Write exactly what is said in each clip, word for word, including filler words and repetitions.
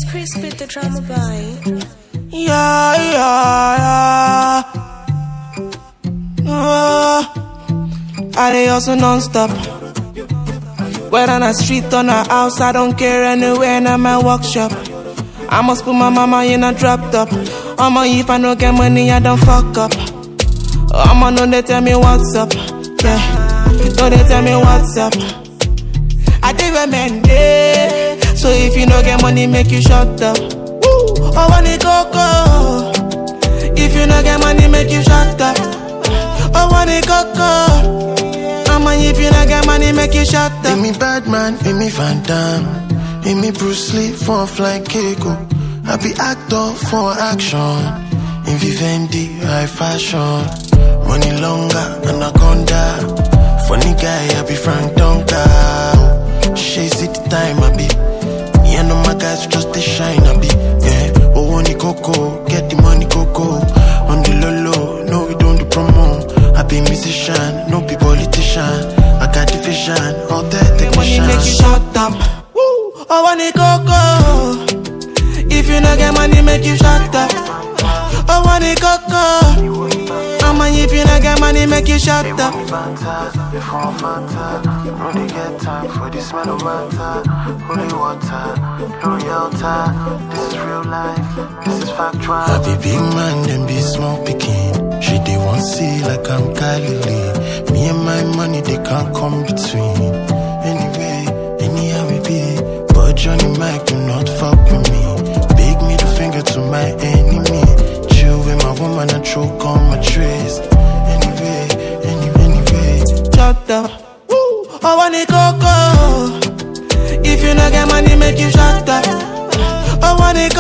It's Chris with the drama boy. Yeah, yeah, yeah. Uh, I dey hustle non-stop. Whether on the street or on the house, I don't care anywhere in my workshop. I must put my mama in a drop top. I'ma if I no get money, I don't fuck up. I'ma know they tell me what's up. Yeah, know they tell me what's up. I dey recommend it. So if you no get money, make you shut up. Woo, I want it coco. If you no get money, make you shut up. I want it coco. I'ma if you no get money, make you shut up. Make me bad man, make me Van Damme, make me Bruce Lee for fly Keiko. I be actor for action. In Vivendi, high fashion. Money longer, anaconda. Funny guy, I be Frank Donka. She see the time, I be. Me and all my guys just they shine, I be. Yeah, oh, money coco, get the money coco. On the low low, no we don't do promo. I be musician, no be politician. I got the vision, all that technician. Money make you shut up. Woo, I want it coco. If you no get money, make you shut up. I want it coco. I'ma if you no get money, make you shut up. Before I'm fatter, no they get time for this smell of matter. Holy water, L'Oreal time. This is real life, this is factual. I be big man, then be small picking. She they want see like I'm Kylie. Me and my money, they can't come between. Anyway, anyhow we be. But Johnny Mike, do not fuck with me. Big middle finger to my enemy. Chill with my woman and choke on my trays. Anyway, anyway, anyway. Shut up. Woo, I want it coco. If you no get money, make you shut up. I want it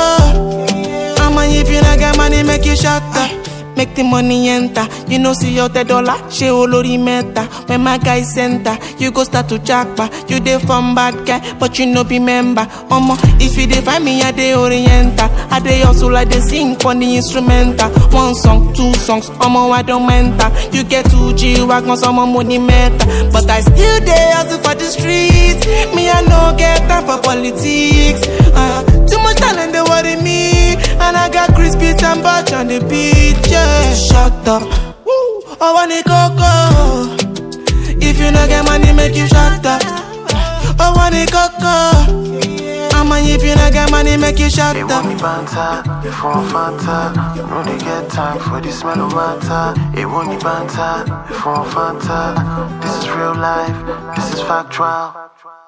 coco. I'ma if you no get money, make you shut up. Make the money enter. You know see out the dollar, she olori meta. When my guy center, you go start to jackpa. You dey from bad guy, but you no be member. Omo, if you dey find me, I dey oriental. I dey also like they sing for the instrumental. One song, two songs, omo I don't mental. You get two G wagon, some money meta. But I still dey hustle for the streets. Me I no get time for politics. Uh, too much talent they worry me, and I got crispy and batch on the beat. Yeah. Shut up. Woo, I want it coco. If you no get money, make you shut up. I want it coco. I'ma if you no get money, make you shut up. They want me banter, before I'm fatter. No they get time for this smell of matter. They want me banter, before I'm fatter. This is real life, this is factual.